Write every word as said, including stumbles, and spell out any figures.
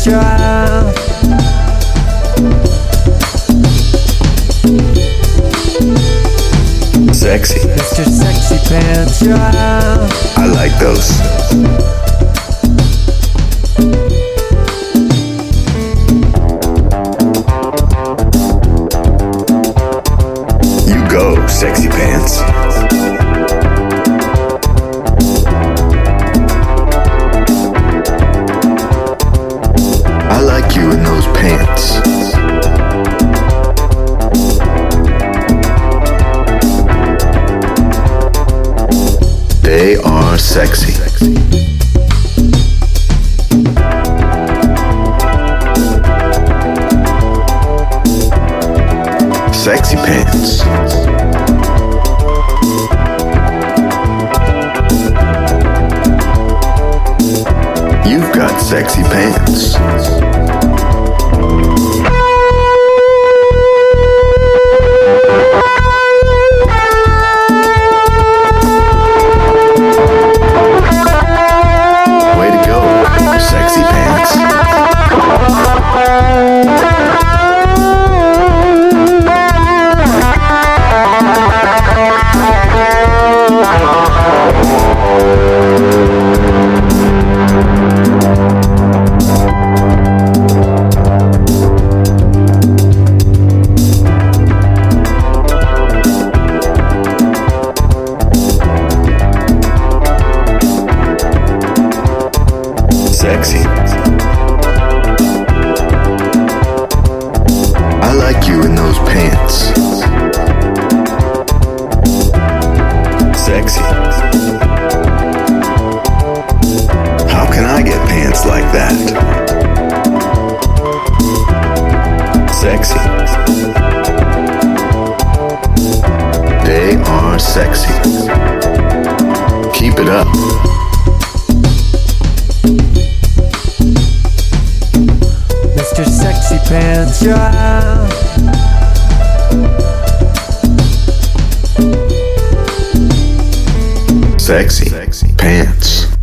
child. Sexy. Mister Sexy Pants child. I like those. You go, Sexy Pants. I like you in those pants. They are sexy. Sexy Pants. You've got sexy pants. Way to go, Sexy Pants. Sexy. I like you in those pants. Sexy. How can I get pants like that? Sexy. They are sexy. Keep it up. Mister Sexy Pants child. Sexy pants.